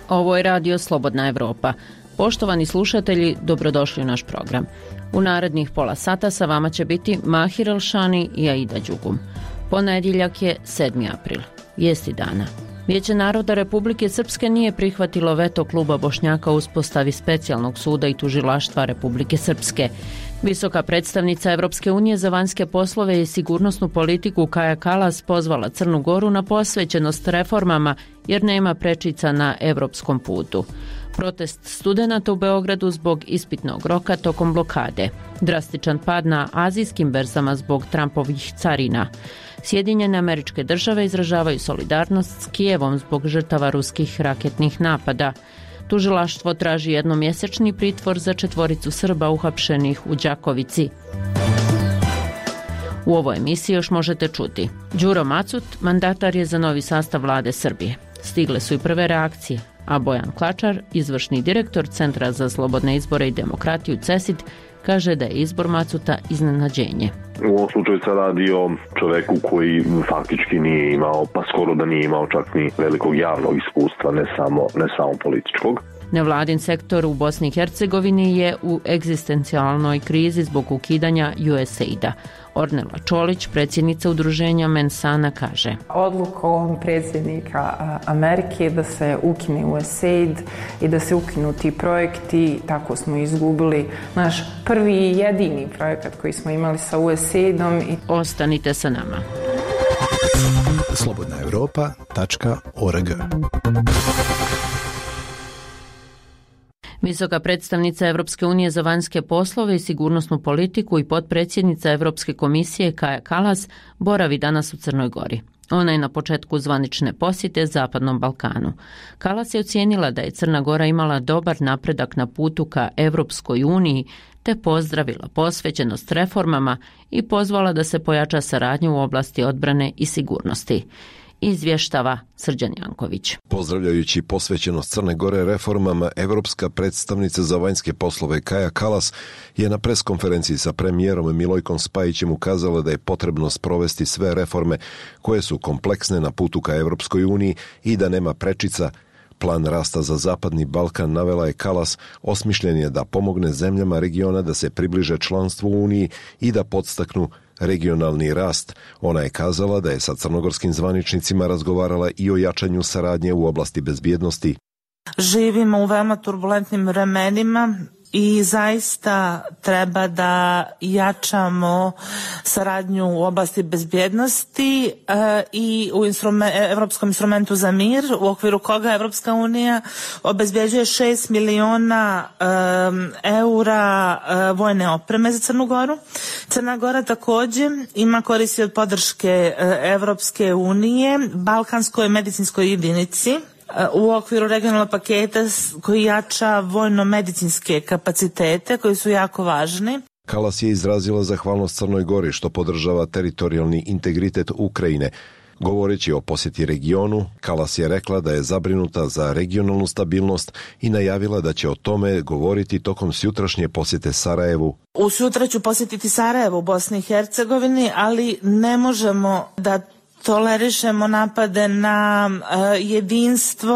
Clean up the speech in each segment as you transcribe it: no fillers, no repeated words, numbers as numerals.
Ovo je Radio Slobodna Evropa. Poštovani slušatelji, dobrodošli u naš program. U narednih pola sata sa vama će biti Mahir Elšani i Aida Đugum. Ponedjeljak je 7. april. Vijesti dana. Vijeće naroda Republike Srpske nije prihvatilo veto kluba Bošnjaka u uspostavi specijalnog suda i tužilaštva Republike Srpske. Visoka predstavnica Evropske unije za vanjske poslove i sigurnosnu politiku Kaja Kalas pozvala Crnu Goru na posvećenost reformama jer nema prečica na evropskom putu. Protest studenata u Beogradu zbog ispitnog roka tokom blokade. Drastičan pad na azijskim berzama zbog Trumpovih carina. Sjedinjene Američke Države izražavaju solidarnost s Kijevom zbog žrtava ruskih raketnih napada. Tužilaštvo traži jednomjesečni pritvor za 4 Srba uhapšenih u Đakovici. U ovoj emisiji još možete čuti. Đuro Macut, mandatar je za novi sastav vlade Srbije. Stigle su i prve reakcije, a Bojan Klačar, izvršni direktor Centra za slobodne izbore i demokratiju CESID, kaže da je izbor Macuta iznenađenje. U ovom slučaju se radi o čoveku koji faktički nije imao, pa skoro da nije imao čak ni velikog javnog iskustva, ne samo političkog. Nevladin sektor u Bosni i Hercegovini je u egzistencijalnoj krizi zbog ukidanja USAID-a. Ornela Čolić, predsjednica udruženja Mensana, kaže: Odlukom predsjednika Amerike da se ukine USAID i da se ukinu ti projekti, tako smo izgubili naš prvi i jedini projekat koji smo imali sa USAID-om. Ostanite sa nama. slobodnaevropa.org. Visoka predstavnica Evropske unije za vanjske poslove i sigurnosnu politiku i potpredsjednica Evropske komisije Kaja Kalas boravi danas u Crnoj Gori. Ona je na početku zvanične posjete Zapadnom Balkanu. Kalas je ocijenila da je Crna Gora imala dobar napredak na putu ka Evropskoj uniji, te pozdravila posvećenost reformama i pozvala da se pojača saradnja u oblasti odbrane i sigurnosti. Izvještava Srđan Janković. Pozdravljajući posvećenost Crne Gore reformama, evropska predstavnica za vanjske poslove Kaja Kalas je na preskonferenciji sa premijerom Milojkom Spajićem ukazala da je potrebno sprovesti sve reforme koje su kompleksne na putu ka Evropskoj uniji i da nema prečica. Plan rasta za Zapadni Balkan, navela je Kalas, osmišljen je da pomogne zemljama regiona da se približe članstvu u Uniji i da podstaknu regionalni rast. Ona je kazala da je sa crnogorskim zvaničnicima razgovarala i o jačanju saradnje u oblasti bezbjednosti. Živimo u veoma turbulentnim vremenima i zaista treba da jačamo saradnju u oblasti bezbjednosti i u Evropskom instrumentu za mir, u okviru koga Evropska unija obezbjeđuje 6 miliona eura vojne opreme za Crnu Goru. Crna Gora također ima koristi od podrške Evropske unije Balkanskoj medicinskoj jedinici u okviru regionalnog paketa koji jača vojno-medicinske kapacitete koji su jako važni. Kalas je izrazila zahvalnost Crnoj Gori što podržava teritorijalni integritet Ukrajine. Govoreći o posjeti regionu, Kalas je rekla da je zabrinuta za regionalnu stabilnost i najavila da će o tome govoriti tokom sutrašnje posjete Sarajevu. Sutra ću posjetiti Sarajevo u Bosni i Hercegovini, ali ne možemo da tolerišemo napade na jedinstvo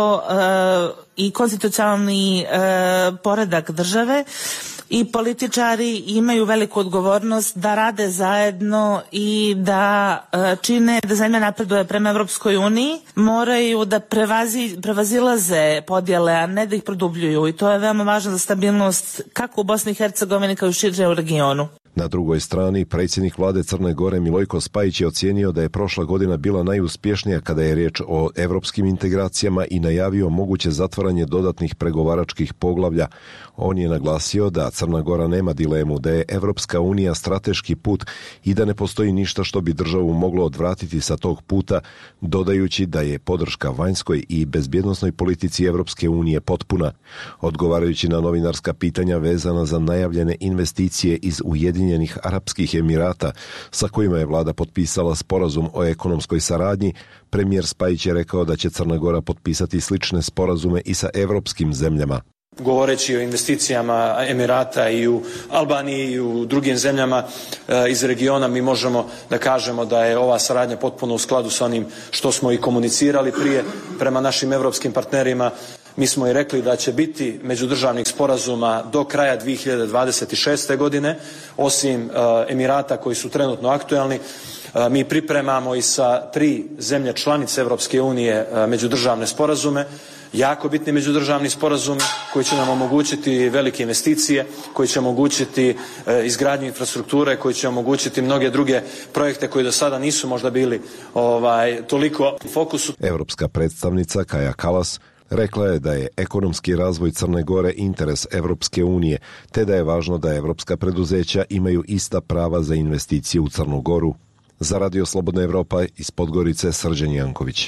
i konstitucionalni poredak države i političari imaju veliku odgovornost da rade zajedno i da čine da zemlja napreduje prema Evropskoj uniji. Moraju da prevazilaze podjele, a ne da ih produbljuju, i to je veoma važno za stabilnost kako u Bosni i Hercegovini kao i šire u regionu. Na drugoj strani, predsjednik vlade Crne Gore Milojko Spajić je ocijenio da je prošla godina bila najuspješnija kada je riječ o evropskim integracijama i najavio moguće zatvaranje dodatnih pregovaračkih poglavlja. On je naglasio da Crna Gora nema dilemu da je Evropska unija strateški put i da ne postoji ništa što bi državu moglo odvratiti sa tog puta, dodajući da je podrška vanjskoj i bezbjednosnoj politici Evropske unije potpuna. Odgovarajući na novinarska pitanja vezana za najavljene investicije iz Ujedinjenih Arapskih Emirata, sa kojima je vlada potpisala sporazum o ekonomskoj saradnji, premijer Spajić je rekao da će Crna Gora potpisati slične sporazume i sa evropskim zemljama. Govoreći o investicijama Emirata i u Albaniji i u drugim zemljama iz regiona, mi možemo da kažemo da je ova saradnja potpuno u skladu sa onim što smo i komunicirali prije prema našim evropskim partnerima. Mi smo i rekli da će biti međudržavnih sporazuma do kraja 2026. godine, osim Emirata koji su trenutno aktuelni. Mi pripremamo i sa 3 zemlje članice Evropske unije međudržavne sporazume, jako bitni međudržavni sporazumi koji će nam omogućiti velike investicije, koji će omogućiti izgradnju infrastrukture, koji će omogućiti mnoge druge projekte koji do sada nisu možda bili toliko u fokusu. Evropska predstavnica Kaja Kallas rekla je da je ekonomski razvoj Crne Gore interes Evropske unije, te da je važno da evropska preduzeća imaju ista prava za investicije u Crnu Goru. Za Radio Slobodna Evropa iz Podgorice, Srđan Janković.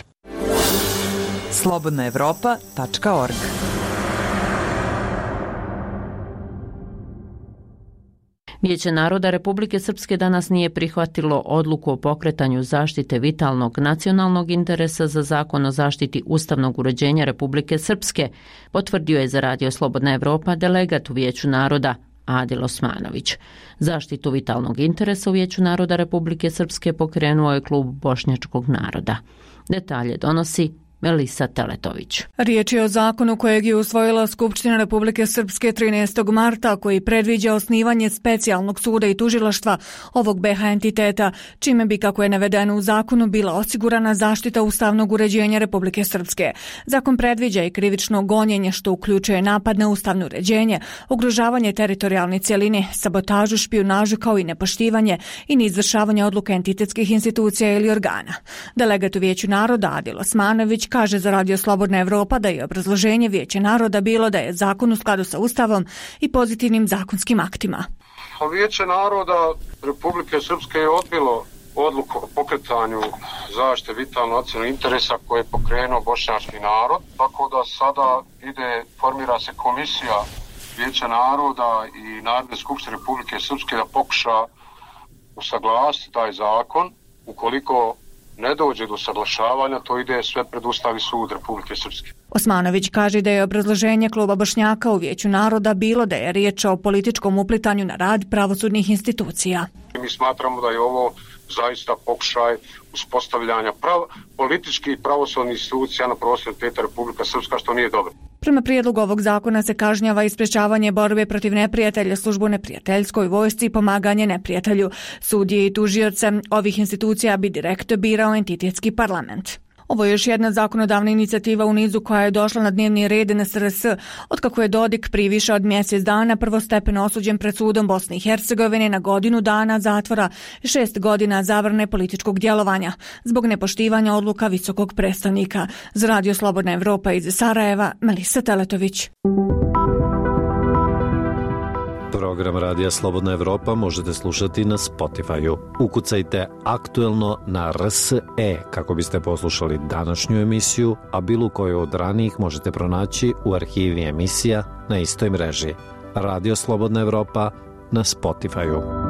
slobodnaevropa.org. Vijeće naroda Republike Srpske danas nije prihvatilo odluku o pokretanju zaštite vitalnog nacionalnog interesa za zakon o zaštiti ustavnog uređenja Republike Srpske, potvrdio je za Radio Slobodna Evropa delegat u Vijeću naroda Adil Osmanović. Zaštitu vitalnog interesa u Vijeću naroda Republike Srpske pokrenuo je Klub Bošnjačkog naroda. Detalje donosi Melisa Teletović. Riječ je o zakonu kojeg je usvojila Skupština Republike Srpske 13. marta, koji predviđa osnivanje specijalnog suda i tužilaštva ovog BiH entiteta, čime bi, kako je navedeno u zakonu, bila osigurana zaštita ustavnog uređenja Republike Srpske. Zakon predviđa i krivično gonjenje, što uključuje napad na ustavno uređenje, ugrožavanje teritorijalne cjeline, sabotažu, špijunažu kao i nepoštivanje i neizvršavanje odluka entitetskih institucija ili organa. Delegat u Vijeću naroda Adil Osmanović kaže za Radio Slobodna Evropa da je obrazloženje Vijeća naroda bilo da je zakon u skladu sa Ustavom i pozitivnim zakonskim aktima. Vijeće naroda Republike Srpske je odbilo odluku o pokretanju zaštite vitalnog nacionalnog interesa koje je pokrenuo bošnjački narod, tako da sada formira se komisija Vijeća naroda i Narodne skupštine Republike Srpske da pokuša usaglasiti taj zakon. Ukoliko ne dođe do saglašavanja, to ide sve pred Ustavni sud Republike Srpske. Osmanović kaže da je obrazloženje Kluba Bošnjaka u Vijeću naroda bilo da je riječ o političkom uplitanju na rad pravosudnih institucija. Mi smatramo da je ovo zaista pokušaj uspostavljanja političkih i pravosudnih institucija na prostoru Republika Srpska, što nije dobro. Prema prijedlogu ovog zakona se kažnjava i sprečavanje borbe protiv neprijatelja, službu neprijateljskoj vojsci i pomaganje neprijatelju. Sudije i tužioce ovih institucija bi direktno birao entitetski parlament. Ovo je još jedna zakonodavna inicijativa u nizu koja je došla na dnevni red NSRS, otkako je Dodik prije više od mjesec dana prvostepeno osuđen pred sudom Bosne i Hercegovine na 1 godinu dana zatvora i 6 godina zabrane političkog djelovanja zbog nepoštivanja odluka visokog predstavnika. Za Radio Slobodna Evropa iz Sarajeva, Melisa Teletović. Program Radija Slobodna Evropa možete slušati na Spotify-u. Ukucajte aktuelno na RSE kako biste poslušali današnju emisiju, a bilo koju od ranijih možete pronaći u arhivi emisija na istoj mreži. Radio Slobodna Evropa na Spotify-u.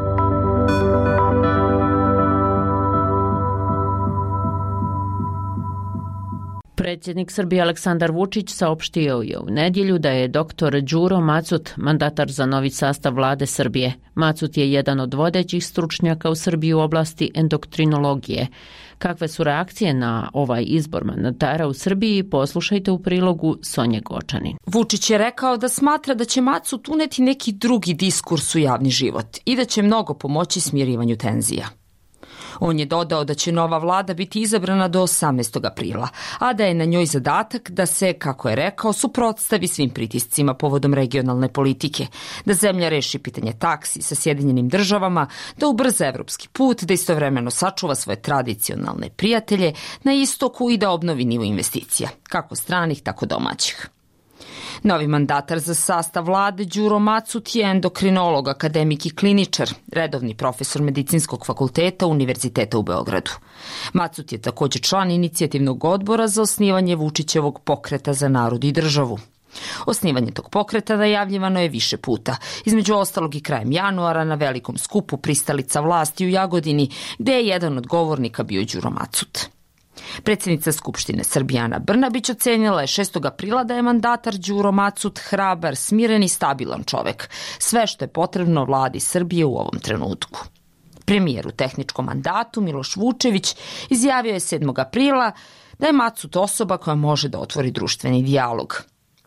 Predsjednik Srbije Aleksandar Vučić saopštio je u nedjelju da je dr. Đuro Macut mandatar za novi sastav vlade Srbije. Macut je jedan od vodećih stručnjaka u Srbiji u oblasti endokrinologije. Kakve su reakcije na ovaj izbor mandatara u Srbiji, poslušajte u prilogu Sonje Gočanin. Vučić je rekao da smatra da će Macut uneti neki drugi diskurs u javni život i da će mnogo pomoći smirivanju tenzija. On je dodao da će nova vlada biti izabrana do 18. aprila, a da je na njoj zadatak da se, kako je rekao, suprotstavi svim pritiscima povodom regionalne politike, da zemlja reši pitanje taksi sa Sjedinjenim državama, da ubrza evropski put, da istovremeno sačuva svoje tradicionalne prijatelje na istoku i da obnovi nivo investicija, kako stranih, tako domaćih. Novi mandatar za sastav vlade Đuro Macut je endokrinolog, akademik i kliničar, redovni profesor Medicinskog fakulteta Univerziteta u Beogradu. Macut je također član inicijativnog odbora za osnivanje Vučićevog pokreta za narod i državu. Osnivanje tog pokreta najavljivano je više puta, između ostalog i krajem januara na velikom skupu pristalica vlasti u Jagodini, gde je jedan od govornika bio Đuro Macut. Predsjednica Skupštine Srbije Ana Brnabić ocenila je 6. aprila da je mandatar Đuro Macut hrabar, smiren i stabilan čovek, sve što je potrebno vladi Srbije u ovom trenutku. Premijer u tehničkom mandatu Miloš Vučević izjavio je 7. aprila da je Macut osoba koja može da otvori društveni dijalog.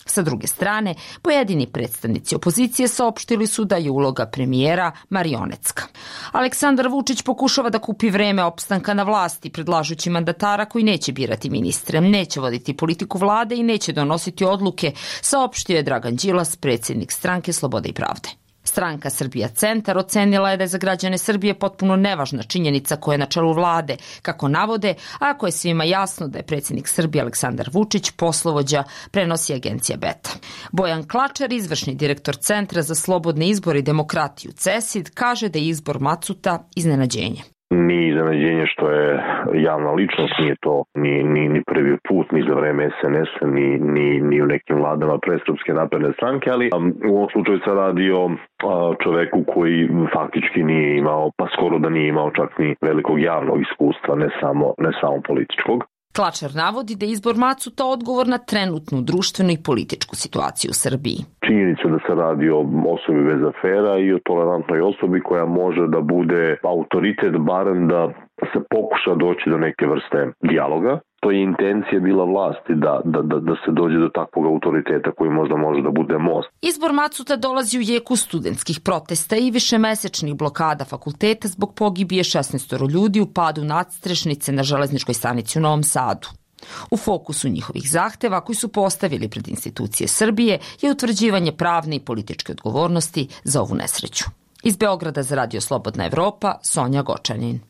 Sa druge strane, pojedini predstavnici opozicije saopštili su da je uloga premijera marionetska. Aleksandar Vučić pokušava da kupi vreme opstanka na vlasti, predlažući mandatara koji neće birati ministre, neće voditi politiku vlade i neće donositi odluke, saopštio je Dragan Đilas, predsjednik stranke Slobode i pravde. Stranka Srbija Centar ocenila je da je za građane Srbije potpuno nevažna činjenica koja je na čelu vlade, kako navode, ako je svima jasno da je predsjednik Srbije Aleksandar Vučić poslovođa, prenosi agencija Beta. Bojan Klačar, izvršni direktor Centra za slobodne izbore i demokratiju CESID, kaže da je izbor Macuta iznenađenje. Ni iznenađenje što je javna ličnost, nije to ni prvi put, ni za vreme SNS-a, ni u nekim vladama pre Srpske napredne stranke, ali u ovom slučaju se radi o čoveku koji faktički nije imao, pa skoro da nije imao čak ni velikog javnog iskustva, ne samo političkog. Klačar navodi da je izbor Macuta odgovor na trenutnu društvenu i političku situaciju u Srbiji. Činjenica da se radi o osobi bez afera i o tolerantnoj osobi koja može da bude autoritet, barem da se pokuša doći do neke vrste dijaloga. To je intencija bila vlasti da se dođe do takvog autoriteta koji možda može da bude most. Izbor Macuta dolazi u jeku studentskih protesta i višemesečnih blokada fakulteta zbog pogibije 16 ljudi u padu nadstrešnice na železničkoj stanici u Novom Sadu. U fokusu njihovih zahteva koji su postavili pred institucije Srbije je utvrđivanje pravne i političke odgovornosti za ovu nesreću. Iz Beograda za Radio Slobodna Evropa, Sonja Gočanin.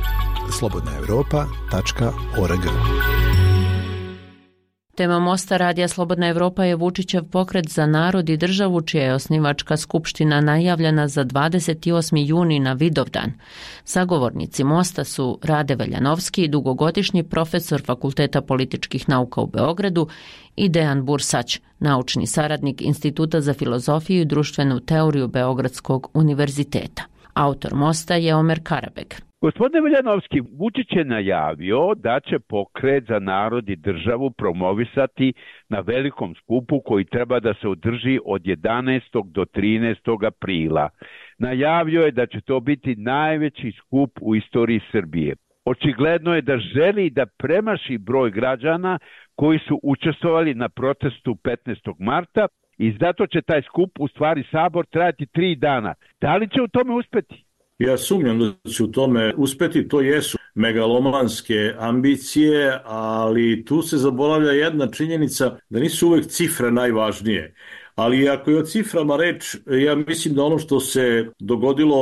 slobodnaevropa.org. Tema Mosta Radija Slobodna Evropa je Vučićev pokret za narod i državu, čija je osnivačka skupština najavljena za 28. juni na Vidovdan. Sagovornici Mosta su Rade Veljanovski, dugogodišnji profesor Fakulteta političkih nauka u Beogradu, i Dejan Bursać, naučni saradnik Instituta za filozofiju i društvenu teoriju Beogradskog univerziteta. Autor Mosta je Omer Karabeg. Gospodine Veljanovski, Vučić je najavio da će pokret za narod i državu promovisati na velikom skupu koji treba da se održi od 11. do 13. aprila. Najavio je da će to biti najveći skup u istoriji Srbije. Očigledno je da želi da premaši broj građana koji su učestvovali na protestu 15. marta i zato će taj skup, u stvari sabor, trajati 3 dana. Da li će u tome uspeti? Ja sumnjam da će u tome uspeti, to jesu megalomanske ambicije, ali tu se zaboravlja jedna činjenica da nisu uvek cifre najvažnije. Ali ako je o ciframa reč, ja mislim da ono što se dogodilo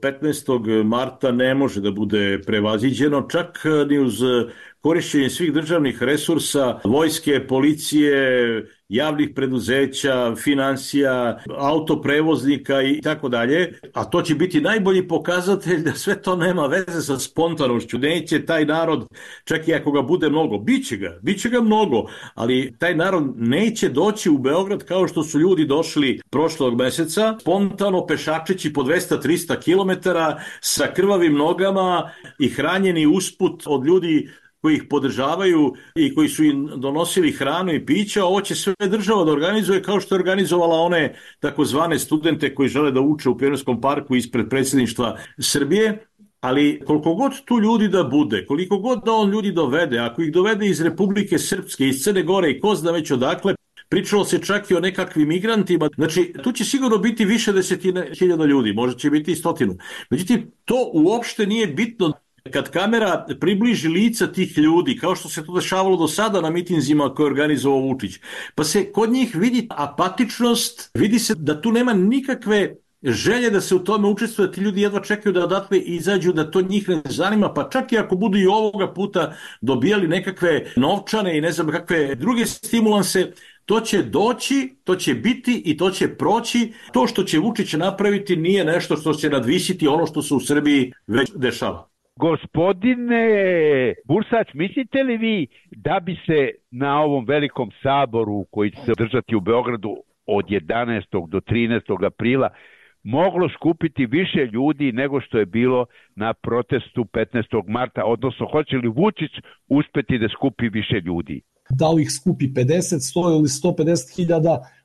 15. marta ne može da bude prevaziđeno, čak ni uz korišćenje svih državnih resursa, vojske, policije, javnih preduzeća, finansija, autoprevoznika i tako dalje, a to će biti najbolji pokazatelj da sve to nema veze sa spontanošću. Neće taj narod, čak i ako ga bude mnogo, biće ga mnogo, ali taj narod neće doći u Beograd kao što su ljudi došli prošlog meseca, spontano pešačeći po 200-300 kilometara sa krvavim nogama i hranjeni usput od ljudi koji ih podržavaju i koji su im donosili hranu i pića. Ovo će sve država da organizuje kao što je organizovala one takozvane studente koji žele da uče u Pionirskom parku ispred predsjedništva Srbije. Ali koliko god tu ljudi da bude, koliko god da on ljudi dovede, ako ih dovede iz Republike Srpske, iz Crne Gore i ko zna već odakle, pričalo se čak i o nekakvim migrantima. Znači, tu će sigurno biti više desetina hiljada ljudi, možda će biti i 100. Međutim, to uopšte nije bitno. Kad kamera približi lica tih ljudi, kao što se to dešavalo do sada na mitinzima koje je organizovao Vučić, pa se kod njih vidi apatičnost, vidi se da tu nema nikakve želje da se u tome učestvuje, ti ljudi jedva čekaju da odatle izađu, da to njih ne zanima, pa čak i ako budu i ovoga puta dobijali nekakve novčane i ne znam kakve druge stimulanse, to će doći, to će biti i to će proći. To što će Vučić napraviti nije nešto što će nadvisiti ono što se u Srbiji već dešava. Gospodine Bursać, mislite li vi da bi se na ovom velikom saboru koji će se održati u Beogradu od 11. do 13. aprila moglo skupiti više ljudi nego što je bilo na protestu 15. marta, odnosno hoće li Vučić uspeti da skupi više ljudi? Da li ih skupi 50, 100 ili 150 hiljada,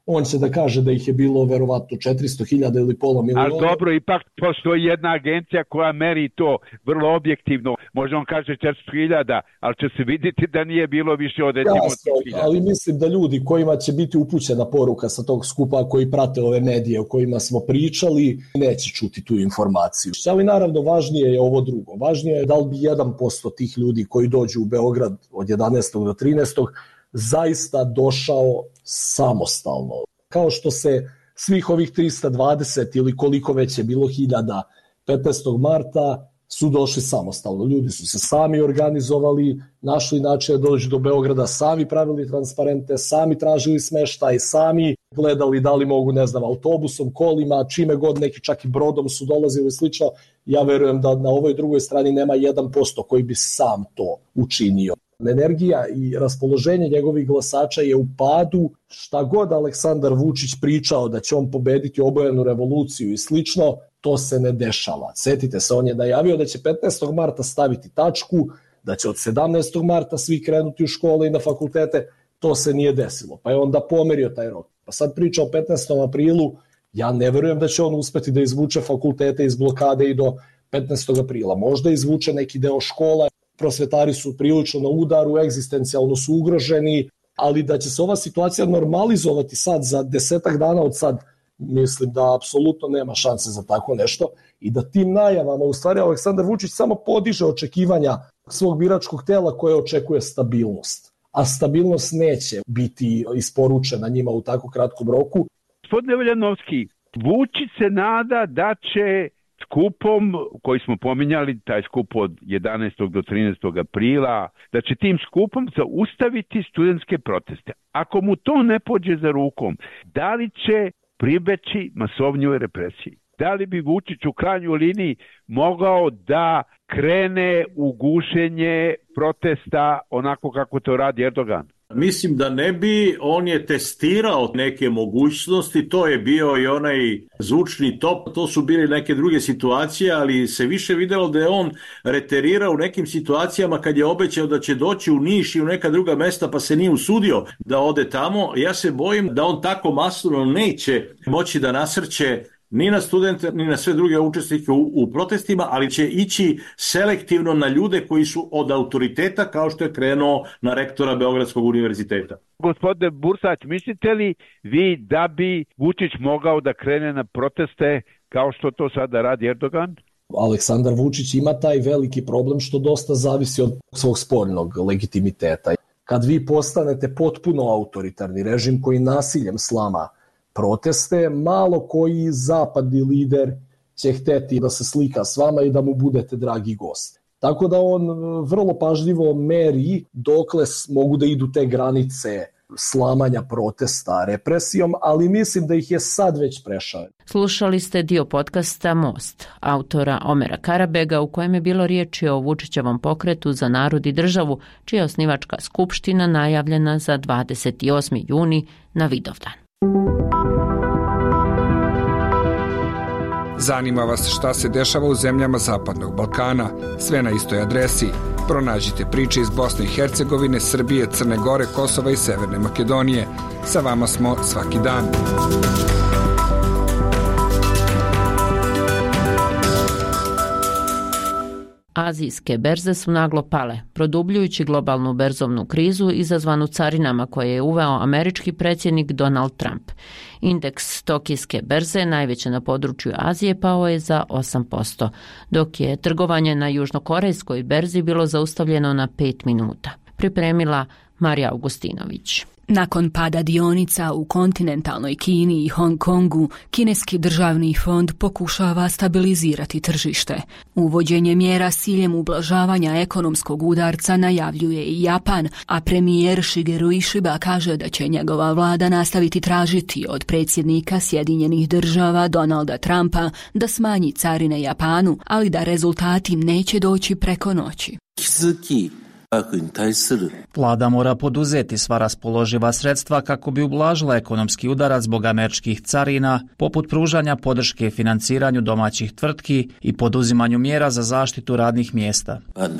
on će da kaže da ih je bilo verovatno 400.000 ili pola miliona. Ali dobro, ipak postoji jedna agencija koja meri to vrlo objektivno. Može on kaže 400.000, ali će se vidjeti da nije bilo više od 10.000. Ali mislim da ljudi kojima će biti upućena poruka sa tog skupa, koji prate ove medije o kojima smo pričali, neće čuti tu informaciju. Ali naravno važnije je ovo drugo. Važnije je da li bi 1% tih ljudi koji dođu u Beograd od 11. do 13. zaista došao samostalno. Kao što se svih ovih 320 ili koliko već je bilo hiljada 15. marta su došli samostalno. Ljudi su se sami organizovali, našli način da dođu do Beograda, sami pravili transparente, sami tražili smeštaj, sami gledali da li mogu, ne znam, autobusom, kolima, čime god, neki čak i brodom su dolazili slično. Ja verujem da na ovoj drugoj strani nema 1% koji bi sam to učinio. Energija i raspoloženje njegovih glasača je u padu. Šta god Aleksandar Vučić pričao da će on pobediti obojenu revoluciju i slično, to se ne dešava. Sjetite se, on je najavio da će 15. marta staviti tačku, da će od 17. marta svi krenuti u škole i na fakultete. To se nije desilo, pa je onda pomerio taj rok. Pa sad priča o 15. aprilu, ja ne verujem da će on uspeti da izvuče fakultete iz blokade i do 15. aprila. Možda izvuče neki deo škola, prosvetari su prilično na udaru, egzistencijalno su ugroženi, ali da će se ova situacija normalizovati sad za 10 dana od sad, mislim da apsolutno nema šanse za tako nešto i da tim najavama u stvari Aleksandar Vučić samo podiže očekivanja svog biračkog tela koje očekuje stabilnost. A stabilnost neće biti isporučena njima u tako kratkom roku. Gospodine Veljanovski, Vučić se nada da će skupom koji smo pominjali, taj skup od 11. do 13. aprila, da će tim skupom zaustaviti studentske proteste. Ako mu to ne pođe za rukom, da li će pribeći masovnjoj represiji? Da li bi Vučić u krajnjoj liniji mogao da krene u gušenje protesta onako kako to radi Erdogan? Mislim da ne bi, on je testirao neke mogućnosti, to je bio i onaj zvučni top, to su bile neke druge situacije, ali se više videlo da je on reterirao u nekim situacijama kad je obećao da će doći u Niš i u neka druga mesta pa se nije usudio da ode tamo. Ja se bojim da on tako masovno neće moći da nasrće ni na studente, ni na sve druge učesnike u protestima, ali će ići selektivno na ljude koji su od autoriteta, kao što je krenuo na rektora Beogradskog univerziteta. Gospodine Bursać, mislite li vi da bi Vučić mogao da krene na proteste kao što to sada radi Erdogan? Aleksandar Vučić ima taj veliki problem što dosta zavisi od svog spoljnog legitimiteta. Kad vi postanete potpuno autoritarni režim koji nasiljem slama proteste, malo koji zapadni lider će hteti da se slika s vama i da mu budete dragi gost. Tako da on vrlo pažljivo meri dokle mogu da idu te granice slamanja protesta represijom, ali mislim da ih je sad već prešao. Slušali ste dio podcasta Most, autora Omera Karabega, u kojem je bilo riječi o Vučićevom pokretu za narod i državu, čija je osnivačka skupština najavljena za 28. juni na Vidovdan. Zanima vas šta se dešava u zemljama Zapadnog Balkana? Sve na istoj adresi. Pronađite priče iz Bosne i Hercegovine, Srbije, Crne Gore, Kosova i Severne Makedonije. Sa vama smo svaki dan. Azijske berze su naglo pale, produbljujući globalnu berzovnu krizu izazvanu carinama koje je uveo američki predsjednik Donald Trump. Indeks tokijske berze, najveće na području Azije, pao je za 8%, dok je trgovanje na južnokorejskoj berzi bilo zaustavljeno na 5 minuta. Pripremila Marija Augustinović. Nakon pada dionica u kontinentalnoj Kini i Hong Kongu, kineski državni fond pokušava stabilizirati tržište. Uvođenje mjera s ciljem ublažavanja ekonomskog udarca najavljuje i Japan, a premijer Shigeru Ishiba kaže da će njegova vlada nastaviti tražiti od predsjednika Sjedinjenih država Donalda Trumpa da smanji carine Japanu, ali da rezultati neće doći preko noći. Vlada mora poduzeti sva raspoloživa sredstva kako bi ublažila ekonomski udarac zbog američkih carina, poput pružanja podrške financiranju domaćih tvrtki i poduzimanju mjera za zaštitu radnih mjesta.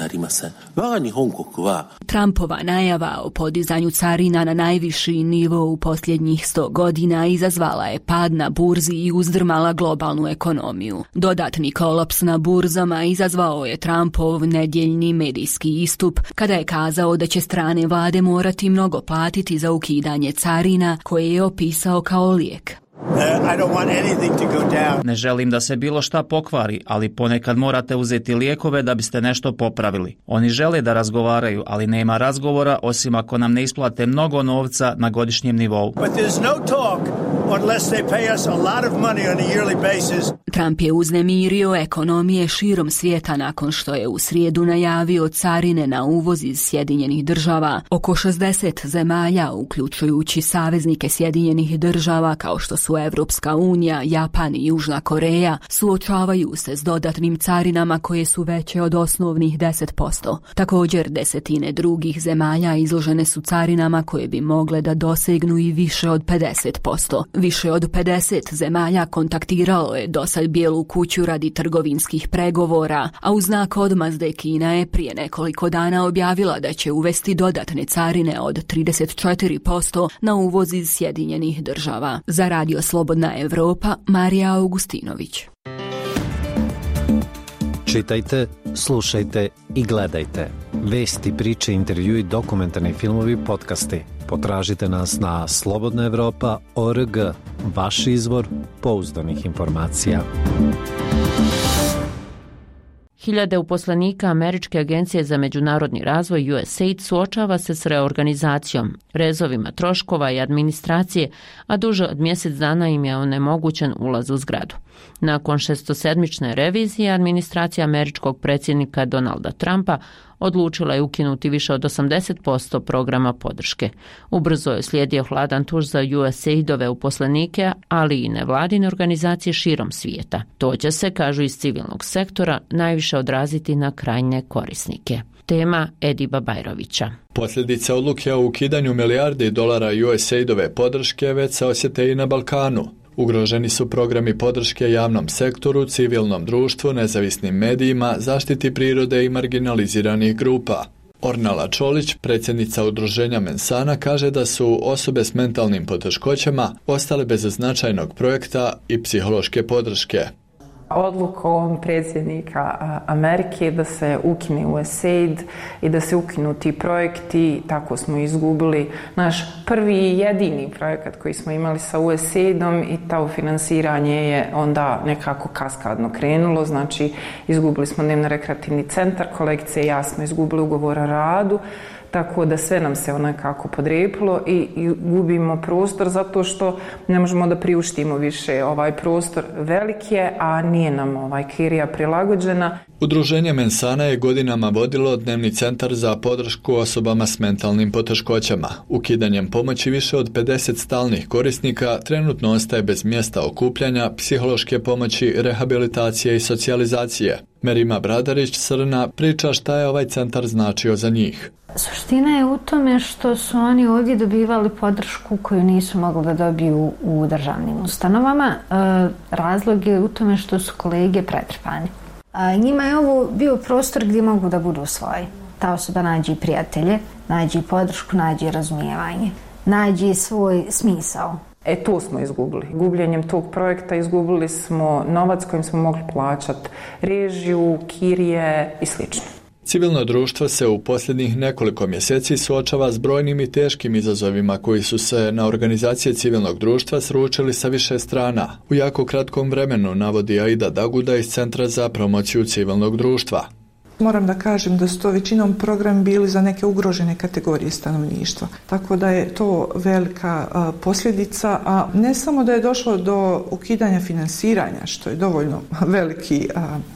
Trumpova najava o podizanju carina na najviši nivo u posljednjih 100 godina izazvala je pad na burzi i uzdrmala globalnu ekonomiju. Dodatni kolaps na burzama izazvao je Trumpov nedjeljni medijski istup kada je kazao da će strane vlade morati mnogo platiti za ukidanje carina koje je opisao kao lijek. Ne želim da se bilo šta pokvari, ali ponekad morate uzeti lijekove da biste nešto popravili. Oni žele da razgovaraju, ali nema razgovora osim ako nam ne isplate mnogo novca na godišnjem nivou. Trump je uznemirio ekonomije širom svijeta nakon što je u srijedu najavio carine na uvoz iz Sjedinjenih država. Oko 60 zemalja, uključujući saveznike Sjedinjenih država kao što su Evropska unija, Japan i Južna Koreja, suočavaju se s dodatnim carinama koje su veće od osnovnih 10%. Također, desetine drugih zemalja izložene su carinama koje bi mogle da dosegnu i više od 50%. Više od 50 zemalja kontaktiralo je dosad Bijelu kuću radi trgovinskih pregovora, a u znak odmazde Kina je prije nekoliko dana objavila da će uvesti dodatne carine od 34% na uvoz iz Sjedinjenih država. Za Radio Slobodna Evropa, Marija Augustinović. Čitajte, slušajte i gledajte. Vesti, priče, intervjui, dokumentarni filmovi, podcasti. Potražite nas na slobodnaevropa.org, vaš izvor pouzdanih informacija. Hiljade uposlenika Američke agencije za međunarodni razvoj USAID suočava se s reorganizacijom, rezovima troškova i administracije, a duže od mjesec dana im je onemogućen ulaz u zgradu. Nakon 6-sedmične revizije, administracija američkog predsjednika Donalda Trumpa odlučila je ukinuti više od 80% programa podrške. Ubrzo je slijedio hladan tuž za USAID-ove uposlenike, ali i nevladine organizacije širom svijeta. To će se, kažu iz civilnog sektora, najviše odraziti na krajnje korisnike. Tema Ediba Bajrovića. Posljedice odluke o ukidanju milijardi dolara USAID-ove podrške već se osjete i na Balkanu. Ugroženi su programi podrške javnom sektoru, civilnom društvu, nezavisnim medijima, zaštiti prirode i marginaliziranih grupa. Ornala Čolić, predsjednica udruženja Mensana, kaže da su osobe s mentalnim poteškoćama ostale bez značajnog projekta i psihološke podrške. Odlukom predsjednika Amerike da se ukine USAID i da se ukinu ti projekti, tako smo izgubili naš prvi i jedini projekat koji smo imali sa USAID-om i to finansiranje je onda nekako kaskadno krenulo, znači izgubili smo dnevno-rekreativni centar, kolegice i ja smo izgubili ugovor o radu, tako da sve nam se onakako podrepilo i gubimo prostor zato što ne možemo da priuštimo više ovaj prostor velik je, a nije nam kirija prilagođena. Udruženje Mensana je godinama vodilo dnevni centar za podršku osobama s mentalnim poteškoćama. Ukidanjem pomoći više od 50 stalnih korisnika trenutno ostaje bez mjesta okupljanja, psihološke pomoći, rehabilitacije i socijalizacije. Merima Bradarić Srna priča šta je ovaj centar značio za njih. Suština je u tome što su oni ovdje dobivali podršku koju nisu mogli da dobiju u državnim ustanovama. Razlog je u tome što su kolege pretrpani. Njima je ovo bio prostor gdje mogu da budu svoji. Ta osoba nađe prijatelje, nađe podršku, nađe razumijevanje, nađe svoj smisao. To smo izgubili. Gubljenjem tog projekta izgubili smo novac kojim smo mogli plaćati režiju, kirije i slično. Civilno društvo se u posljednjih nekoliko mjeseci suočava s brojnim i teškim izazovima koji su se na organizacije civilnog društva sručili sa više strana. U jako kratkom vremenu, navodi Aida Daguda iz Centra za promociju civilnog društva. Moram da kažem da su to većinom programi bili za neke ugrožene kategorije stanovništva. Tako da je to velika posljedica, a ne samo da je došlo do ukidanja finansiranja, što je dovoljno veliki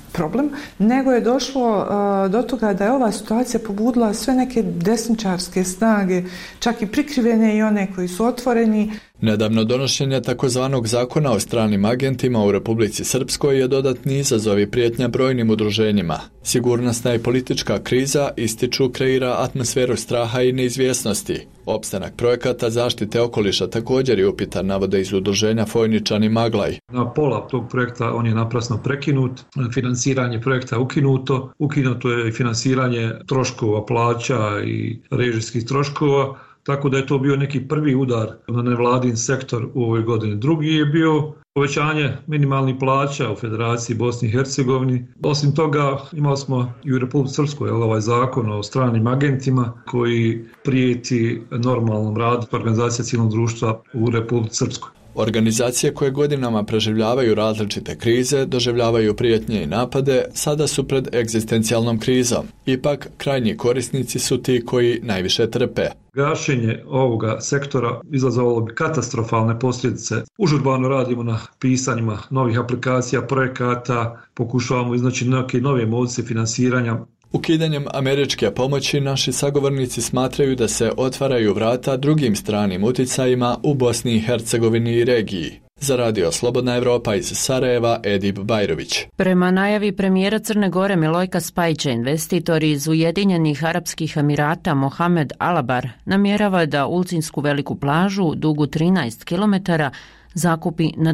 problem, nego je došlo do toga da je ova situacija pobudila sve neke desničarske snage, čak i prikrivene i one koji su otvoreni. Nedavno donošenje takozvanog zakona o stranim agentima u Republici Srpskoj je dodatni izazov i prijetnja brojnim udruženjima. Sigurnosna i politička kriza, ističu, kreira atmosferu straha i neizvjesnosti. Opstanak projekata zaštite okoliša također je upitan, navode iz udruženja Fojničani Maglaj. Na pola tog projekta on je naprasno prekinut, finansiranje projekta je ukinuto je i finansiranje troškova plaća i režijskih troškova, tako da je to bio neki prvi udar na nevladin sektor u ovoj godini. Drugi je bio povećanje minimalnih plaća u Federaciji Bosni i Hercegovini. Osim toga imali smo i u Republici Srpskoj ovaj zakon o stranim agentima koji prijeti normalnom radu organizacija civilnog društva u Republici Srpskoj. Organizacije koje godinama preživljavaju različite krize, doživljavaju prijetnje i napade, sada su pred egzistencijalnom krizom. Ipak, krajnji korisnici su ti koji najviše trpe. Gašenje ovoga sektora izazvalo bi katastrofalne posljedice. Užurbano radimo na pisanjima novih aplikacija, projekata, pokušavamo iznaći neke nove moduse finansiranja. Ukidanjem američke pomoći naši sagovornici smatraju da se otvaraju vrata drugim stranim uticajima u Bosni i Hercegovini i regiji. Za Radio Slobodna Evropa iz Sarajeva, Edip Bajrović. Prema najavi premijera Crne Gore Milojka Spajića, investitor iz Ujedinjenih Arapskih Emirata Mohamed Alabar namjerava da Ulcinsku veliku plažu dugu 13 km zakupi na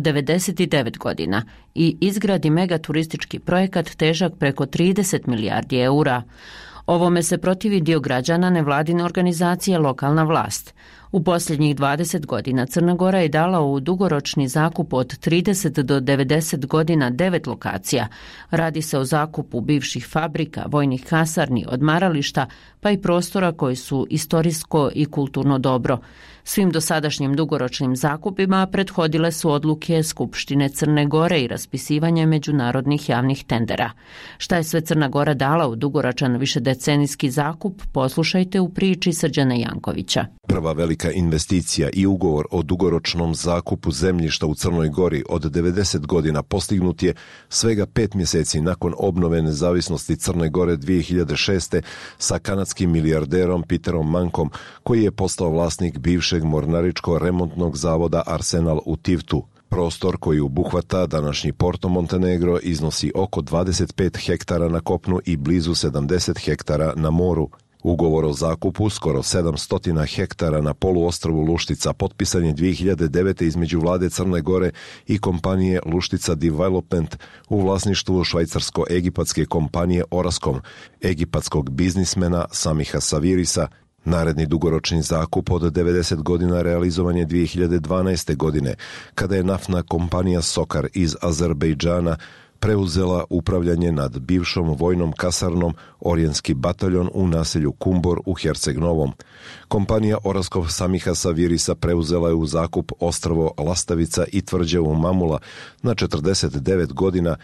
99 godina i izgradi megaturistički projekat težak preko 30 milijardi eura. Ovome se protivi dio građana nevladine organizacije Lokalna vlast. U posljednjih 20 godina Crna Gora je dala u dugoročni zakup od 30 do 90 godina 9 lokacija. Radi se o zakupu bivših fabrika, vojnih kasarni, odmarališta, pa i prostora koji su istorijsko i kulturno dobro. Svim dosadašnjim dugoročnim zakupima prethodile su odluke Skupštine Crne Gore i raspisivanje međunarodnih javnih tendera. Šta je sve Crna Gora dala u dugoročan višedecenijski zakup, poslušajte u priči Srđana Jankovića. Prva velika investicija i ugovor o dugoročnom zakupu zemljišta u Crnoj Gori od 90 godina postignut je svega 5 mjeseci nakon obnove nezavisnosti Crne Gore 2006. sa kanadskim milijarderom Peterom Mankom, koji je postao vlasnik bivšeg mornaričko-remontnog zavoda Arsenal u Tivtu. Prostor koji obuhvata današnji Porto Montenegro iznosi oko 25 hektara na kopnu i blizu 70 hektara na moru. Ugovor o zakupu skoro 700 hektara na poluostrvu Luštica potpisan je 2009. između vlade Crne Gore i kompanije Luštica Development u vlasništvu švajcarsko-egipatske kompanije Orascom, egipatskog biznismena Samiha Savirisa. Naredni dugoročni zakup od 90 godina realizovan je 2012. godine, kada je naftna kompanija Sokar iz Azerbejdžana preuzela upravljanje nad bivšom vojnom kasarnom Orijenski bataljon u naselju Kumbor u Herceg Novom. Kompanija Oraskov Samiha Savirisa preuzela je u zakup ostrvo Lastavica i tvrđavu Mamula na 49 godina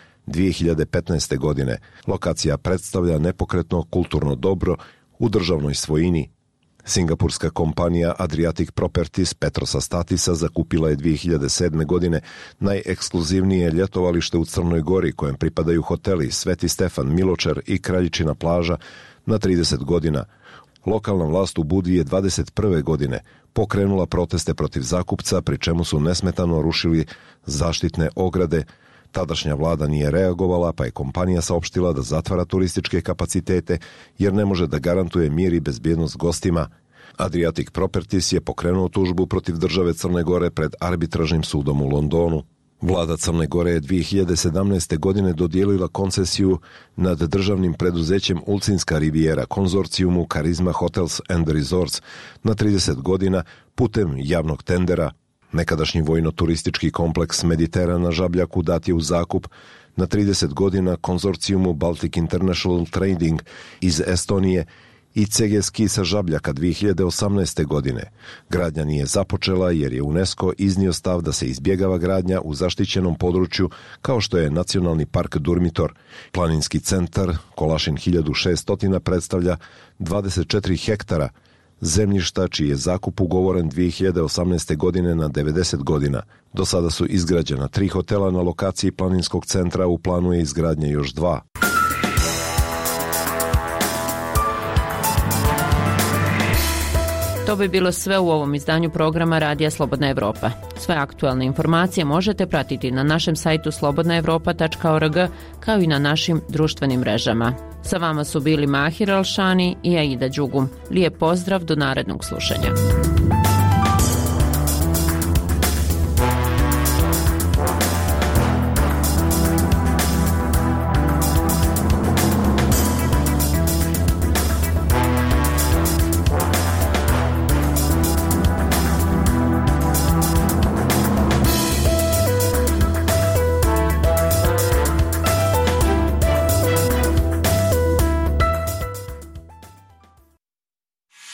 2015. godine. Lokacija predstavlja nepokretno kulturno dobro u državnoj svojini. Singapurska kompanija Adriatic Properties Petrosa Statisa zakupila je 2007. godine najekskluzivnije ljetovalište u Crnoj Gori, kojem pripadaju hoteli Sveti Stefan, Miločer i Kraljičina plaža na 30 godina. Lokalna vlast u Budvi je 21. godine pokrenula proteste protiv zakupca, pri čemu su nesmetano rušili zaštitne ograde. Tadašnja vlada nije reagovala, pa je kompanija saopštila da zatvara turističke kapacitete jer ne može da garantuje mir i bezbjednost gostima. Adriatic Properties je pokrenuo tužbu protiv države Crne Gore pred arbitražnim sudom u Londonu. Vlada Crne Gore je 2017. godine dodijelila koncesiju nad državnim preduzećem Ulcinska rivijera konzorcijumu Karizma Hotels and Resorts na 30 godina putem javnog tendera. Nekadašnji vojno-turistički kompleks Mediterana na Žabljaku dat je u zakup na 30 godina konzorcijumu Baltic International Trading iz Estonije i CG Ski sa Žabljaka 2018. godine. Gradnja nije započela jer je UNESCO iznio stav da se izbjegava gradnja u zaštićenom području kao što je Nacionalni park Durmitor. Planinski centar Kolašin 1600 predstavlja 24 hektara zemljišta čiji je zakup ugovoren 2018. godine na 90 godina. Do sada su izgrađena 3 hotela na lokaciji planinskog centra, u planu je izgradnje još 2. To bi bilo sve u ovom izdanju programa Radija Slobodna Evropa. Sve aktualne informacije možete pratiti na našem sajtu slobodnaevropa.org kao i na našim društvenim mrežama. Sa vama su bili Mahir Alšani i Aida Đugum. Lijep pozdrav, do narednog slušanja.